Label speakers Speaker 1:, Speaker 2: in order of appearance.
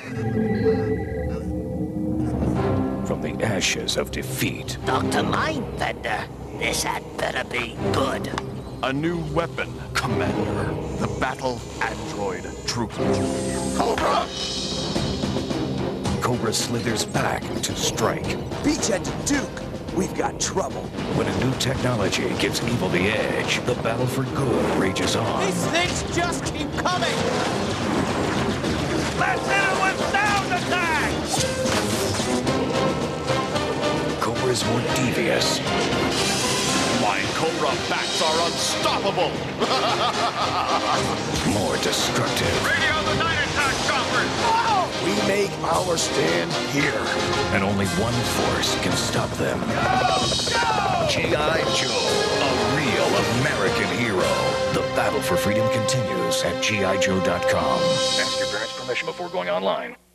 Speaker 1: From the ashes of defeat.
Speaker 2: Dr. Mindbender, this had better be good.
Speaker 3: A new weapon, Commander. The Battle Android Trooper. Cobra!
Speaker 1: Cobra slithers back to strike.
Speaker 4: Beachhead to Duke. We've got trouble.
Speaker 1: When a new technology gives evil the edge, the battle for good rages on.
Speaker 5: These things just keep coming!
Speaker 6: Let's hit it with sound attack!
Speaker 1: Cobra is more devious.
Speaker 3: My Cobra bats are unstoppable!
Speaker 1: More destructive.
Speaker 6: Radio the night attack choppers!
Speaker 4: We make our stand here.
Speaker 1: And only one force can stop them. G.I. Joe, a real American hero. The battle for freedom continues at GIJoe.com. Ask your parents' permission before going online.